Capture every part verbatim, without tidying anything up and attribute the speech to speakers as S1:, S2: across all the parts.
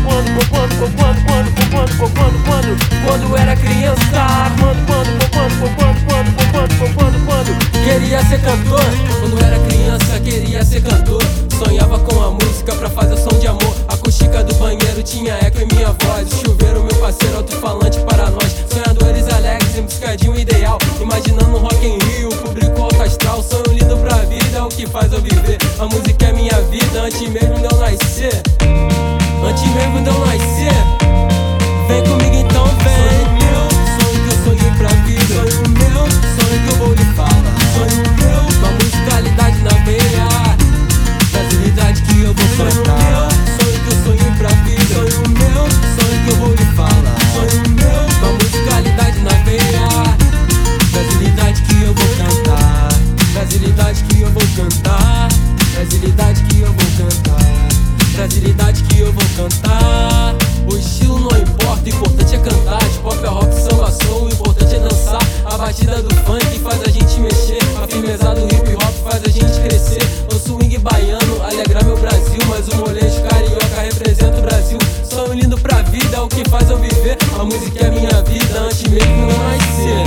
S1: quando, quando, quando, quando, quando, quando, quando, quando era criança. Quando, quando, quando, quando, quando, quando, quando, quando queria ser cantor.
S2: Quando era criança queria ser cantor. Sonhava com a música pra fazer som de amor. A acústica do banheiro tinha eco em minha voz. O chuveiro, meu parceiro, alto-falante para nós. Sonhadores alegres em busca de um ideal. Imaginando um Rock in Rio, público alto astral. Sonho lindo pra vida, é o que faz eu viver. A música é minha vida, antes mesmo de eu nascer. Antes mesmo de eu nascer. Vem comigo então, vem. Sonho meu, sonho que eu sonhei pra vida. Sonho meu, sonho que eu vou lhe falar. Sonho meu, uma musicalidade na veia. Facilidade que eu vou cantar. Sonho meu, sonho que eu sonhei pra vida. Sonho meu, sonho que eu vou lhe falar. Sonho meu, uma musicalidade na veia. Facilidade que eu vou cantar. Facilidade que eu vou cantar. Facilidade que eu vou cantar. Facilidade que eu vou cantar. O estilo não importa, o importante é cantar. De pop a rock, samba, soul, o importante é dançar. A batida do funk faz a gente mexer. A firmeza do hip hop faz a gente crescer. O swing baiano alegra meu Brasil, mas o molejo carioca representa o Brasil. Sonho lindo pra vida, é o que faz eu viver. A música é minha vida, antes mesmo de eu nascer.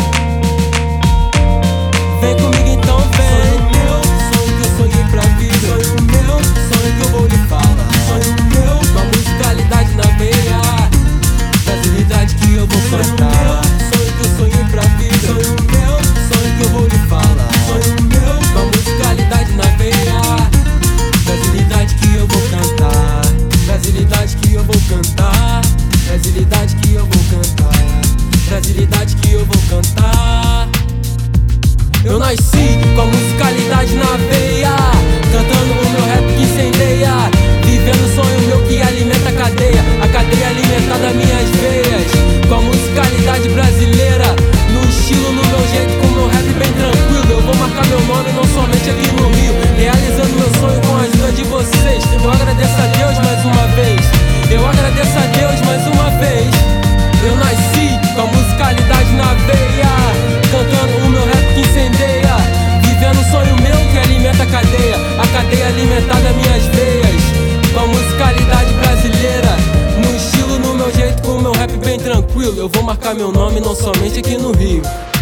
S2: Vem comigo então, vem. Sonho meu, sonho que eu sonhei pra vida. Sonho meu, sonho que eu vou lhe falar. Sonho meu, uma musicalidade na veia. Facilidade que eu vou cantar. Sonho que eu sonhei pra vida. Sonho meu, sonho que eu vou lhe falar. Sonho meu, uma musicalidade na veia. Facilidade que eu vou cantar. Facilidade que eu vou cantar. Facilidade que eu vou cantar. Facilidade que eu vou cantar. Eu nasci com a musicalidade na veia, cantando o meu rap que incendeia. Vivendo o sonho meu que alimenta a cadeia. A cadeia alimentada minhas veias. Com a musicalidade brasileira, no estilo, no meu jeito, com o meu rap bem tranquilo. Eu vou marcar meu nome não somente aqui no Rio, realizando meu sonho com a ajuda de vocês. Eu agradeço a Deus mais uma vez. Eu agradeço a Deus mais uma vez. Eu nasci com a musicalidade na veia, cantando o meu rap que incendeia. Vivendo um sonho meu que alimenta a cadeia. A cadeia alimentada minhas veias. Com a musicalidade brasileira, no estilo, no meu jeito, com o meu rap bem tranquilo. Eu vou marcar meu nome não somente aqui no Rio.